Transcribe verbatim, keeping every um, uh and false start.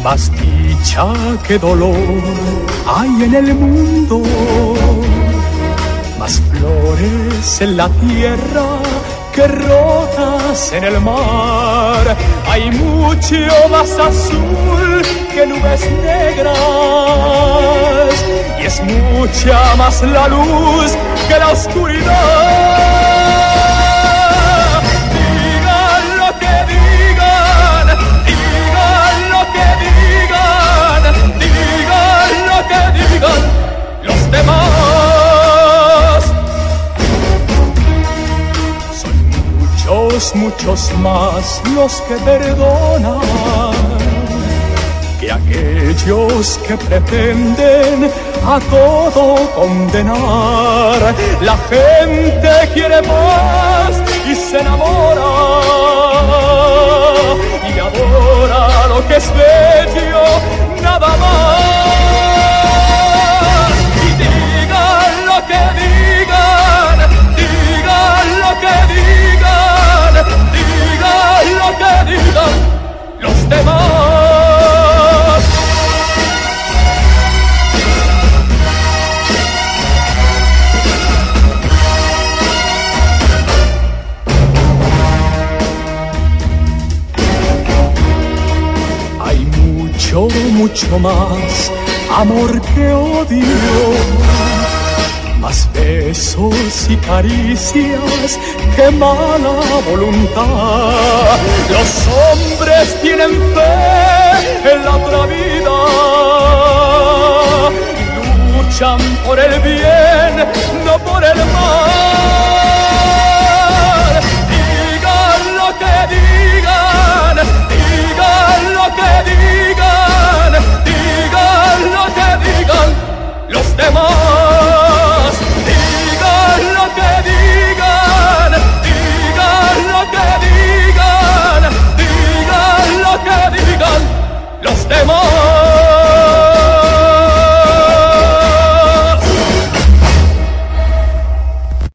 Más dicha que dolor hay en el mundo, más flores en la tierra que rosas en el mar. Hay mucho más azul que nubes negras y es mucha más la luz que la oscuridad. Digan lo que digan, digan lo que digan, digan lo que digan los demás. Muchos, muchos más los que perdonan que aquellos que pretenden a todo condenar. La gente quiere más y se enamora y adora lo que es bello, nada más. Y digan lo que digan, digan lo que digan, digan lo que digan los demás. Hay mucho, mucho más amor que odio, más besos y caricias que mala voluntad. Los hombres tienen fe en la otra vida y luchan por el bien, no por el mal.